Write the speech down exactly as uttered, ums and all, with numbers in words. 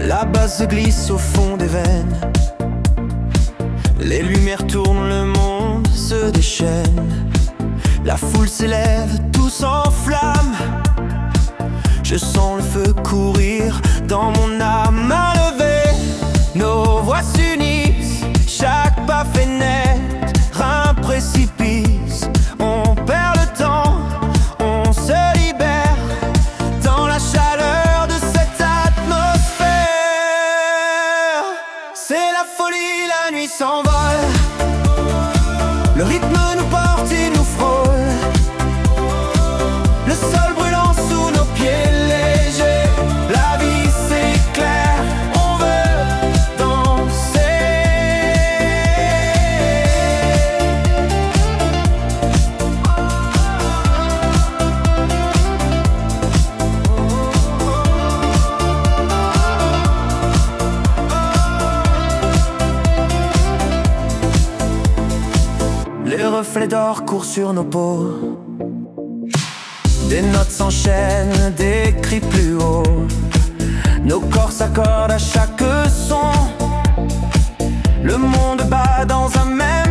La base se glisse au fond des veines. Les lumières tournent, le monde se déchaîne. La foule s'élève, tout s'enflamme. Je sens le feu courir dans mon âme. À lever, nos voix s'unissent. Chaque pas fait naître un précipice. On perd le temps, on se libère dans la chaleur de cette atmosphère. C'est la folie, la nuit s'envole. Le rythme nous porte, il nous frôle. Le sol brûlant sous nos pieds légers. La vie s'éclaire, on veut danser. Les reflets d'or courent sur nos peaux. Des notes s'enchaînent, des cris plus haut. Nos corps s'accordent à chaque son. Le monde bat dans un même